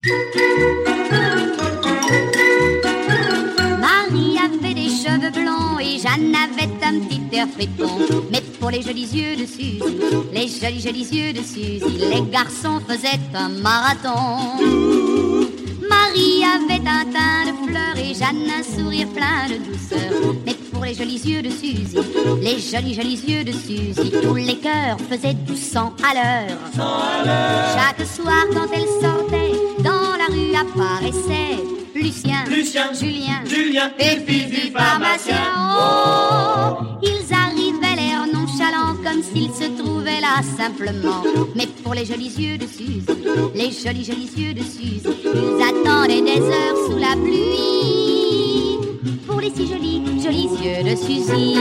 Marie avait des cheveux blonds et Jeanne avait un petit air fripon. Mais pour les jolis yeux de Suzy, les jolis jolis yeux de Suzy, les garçons faisaient un marathon. Marie avait un teint de fleur et Jeanne un sourire plein de douceur. Mais pour les jolis yeux de Suzy, les jolis jolis yeux de Suzy, tous les cœurs faisaient du 100 à l'heure. Chaque soir quand elle sortait, dans la rue apparaissaient Lucien, Julien et Fifi pharmacien. Oh, ils arrivaient l'air nonchalant comme s'ils se trouvaient là simplement. Mais pour les jolis yeux de Suzy, les jolis jolis yeux de Suzy, ils attendaient des heures sous la pluie pour les si jolis jolis yeux de Suzy.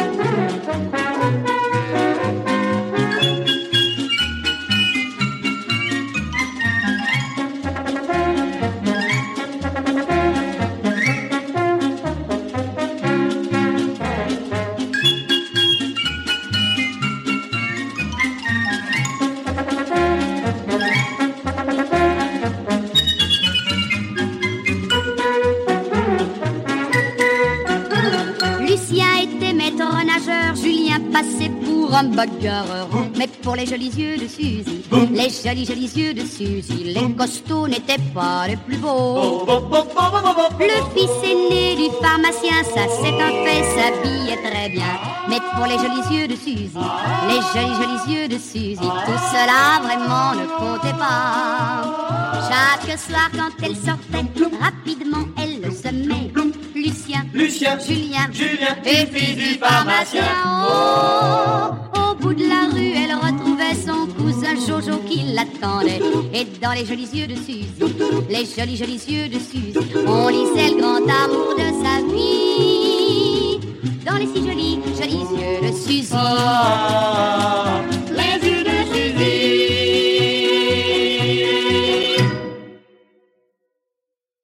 Passé pour un bagarreur. Mais pour les jolis yeux de Suzy, les jolis jolis yeux de Suzy, les costauds n'étaient pas les plus beaux. Le fils aîné du pharmacien, ça c'est un fait, s'habillait très bien. Mais pour les jolis yeux de Suzy, les jolis jolis yeux de Suzy, tout cela vraiment ne comptait pas. Chaque soir quand elle sortait, rapidement elle se met Lucien, Julien et Fifi pharmacien. Oh, au bout de la rue, elle retrouvait son cousin Jojo qui l'attendait. Et dans les jolis yeux de Suzy, les jolis jolis yeux de Suzy, on lisait le grand amour de sa vie. Dans les si jolis jolis yeux de Suzy.